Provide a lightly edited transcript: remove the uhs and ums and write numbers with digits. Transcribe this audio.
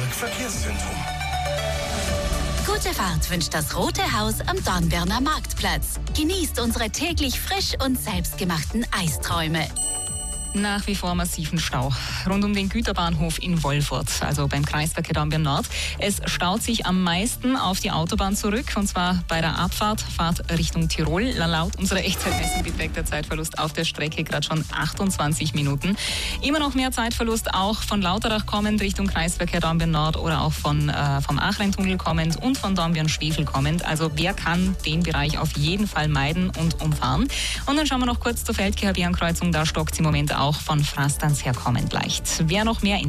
Verkehrszentrum. Gute Fahrt wünscht das Rote Haus am Dornbirner Marktplatz. Genießt unsere täglich frisch und selbstgemachten Eisträume. Nach wie vor massiven Stau rund um den Güterbahnhof in Wolfurt, also beim Kreisverkehr Dornbirn Nord. Es staut sich am meisten auf die Autobahn zurück, und zwar bei der Abfahrt Richtung Tirol. Laut unserer Echtzeitmessung beträgt der Zeitverlust auf der Strecke gerade schon 28 Minuten. Immer noch mehr Zeitverlust auch von Lauterach kommend Richtung Kreisverkehr Dornbirn Nord oder auch vom Achreintunnel kommend und von Dornbirn-Schwefel kommend. Also wer kann den Bereich auf jeden Fall meiden und umfahren. Und dann schauen wir noch kurz zur Feldkehrer-Bärenkreuzung. Da stockt es im Moment auch von Frastanz her kommend leicht. Wer noch mehr